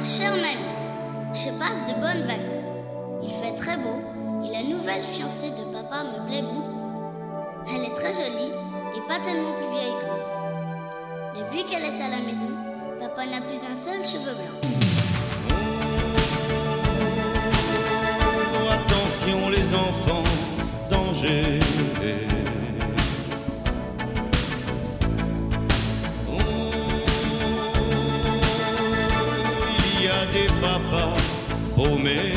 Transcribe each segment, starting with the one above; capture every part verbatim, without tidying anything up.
Ma chère mamie, je passe de bonnes vacances. Il fait très beau et la nouvelle fiancée de papa me plaît beaucoup. Elle est très jolie et pas tellement plus vieille que moi. Depuis qu'elle est à la maison, papa n'a plus un seul cheveu blanc. Oh, attention les enfants, danger. Des papas paumés.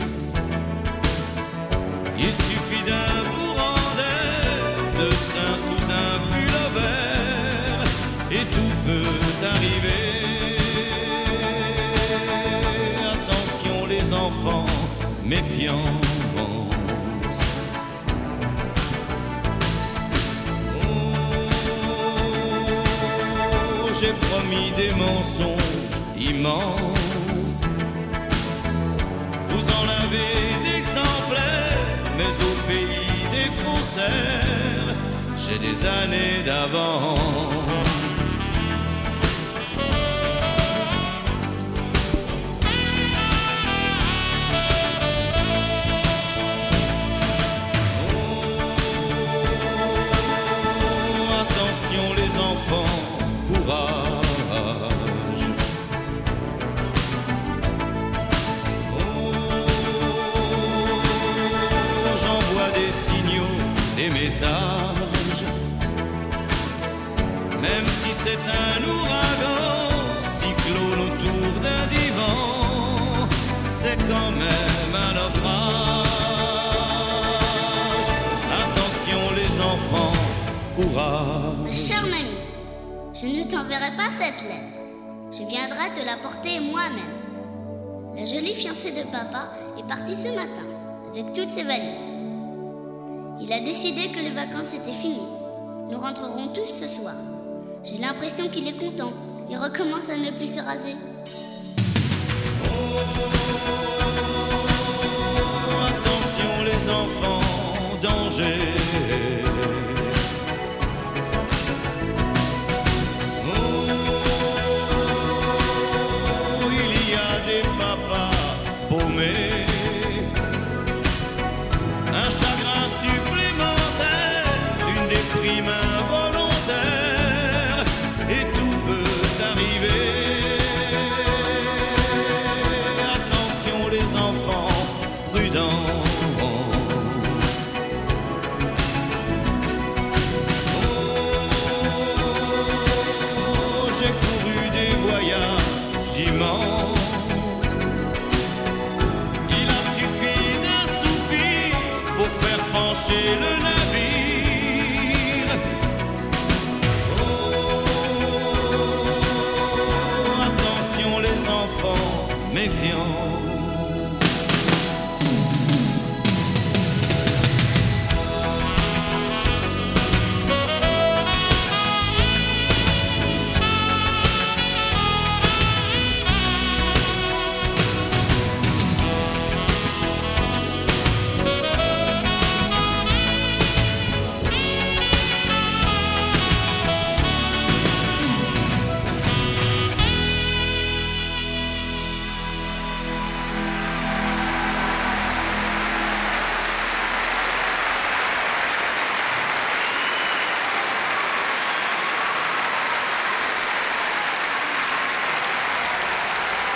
Il suffit d'un courant d'air, de sein sous un pullover, et tout peut arriver. Attention les enfants, méfiance. Oh, j'ai promis des mensonges immenses. Vous en avez d'exemplaires, mais au pays des faussaires, j'ai des années d'avance. Oh, attention les enfants, courage. Des messages, même si c'est un ouragan, cyclone autour d'un divan, c'est quand même un naufrage. Attention les enfants, courage. Ma chère mamie, je ne t'enverrai pas cette lettre. Je viendrai te la porter moi-même. La jolie fiancée de papa est partie ce matin avec toutes ses valises. Il a décidé que les vacances étaient finies. Nous rentrerons tous ce soir. J'ai l'impression qu'il est content. Il recommence à ne plus se raser. Oh, attention les enfants, danger. Oh, il y a des papas paumés. Un chagrin supplémentaire, une déprime involontaire, et tout peut arriver. Attention les enfants, prudence. Oh, j'ai couru des voyages immenses. Il a suffi d'un soupir pour faire pencher le nez.